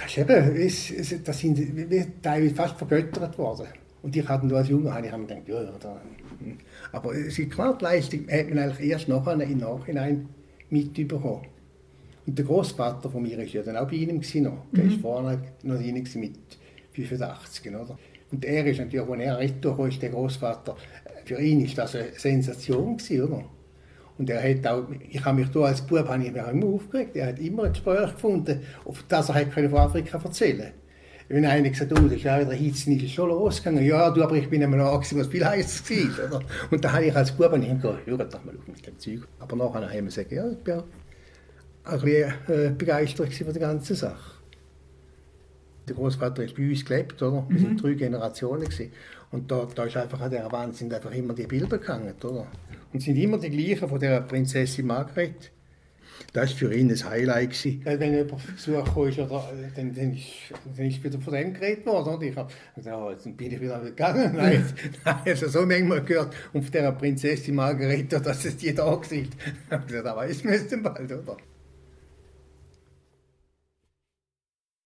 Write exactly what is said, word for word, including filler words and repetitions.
Das ist eben, es, es, das sind wir teilweise fast vergöttert worden. Und ich hatte als Junge habe ich mir gedacht, ja, da. Aber es ist klar, die Leistung hat man eigentlich erst nachher, im Nachhinein mitbekommen. Und der Großvater von mir war ja dann auch bei ihm noch. Der war mhm. vorne noch bei ihm mit fünfundachtzig. Oder? Und er ist natürlich, als er retour ist, der Großvater, für ihn war das eine Sensation gewesen, oder? Und er hat auch, ich habe mich da als Bub habe ich mich immer aufgeregt. Er hat immer ein Gespräch gefunden, auf das er von Afrika erzählen konnte. Wenn einer gesagt hat, oh, das ist auch wieder Hitzen, ist es schon losgegangen. Ja, du, aber ich bin einmal angesehen, was viel heißer war. Oder? Und da habe ich als Bub nicht gesagt, ja, doch mal auf mit dem Zeug. Aber nachher haben wir gesagt, ja, ich bin ein bisschen äh, begeistert von der ganzen Sache. Der Großvater hat bei uns gelebt, oder? Wir waren mhm. drei Generationen gewesen. Und da, da ist einfach an dieser Wand sind einfach immer die Bilder gehangen, oder? Und es sind immer die gleichen von der Prinzessin Margret. Das war für ihn ein Highlight gewesen. Wenn jemand auf Besuch kam, oder, dann, dann, ist, dann ist wieder von dem geredet worden. Und ich habe gesagt, oh, jetzt bin ich wieder gegangen. Nein, nein, also so manchmal gehört. Und von der Prinzessin Margret, dass es die da war. Ich habe gesagt, da weiss man es dann bald, oder?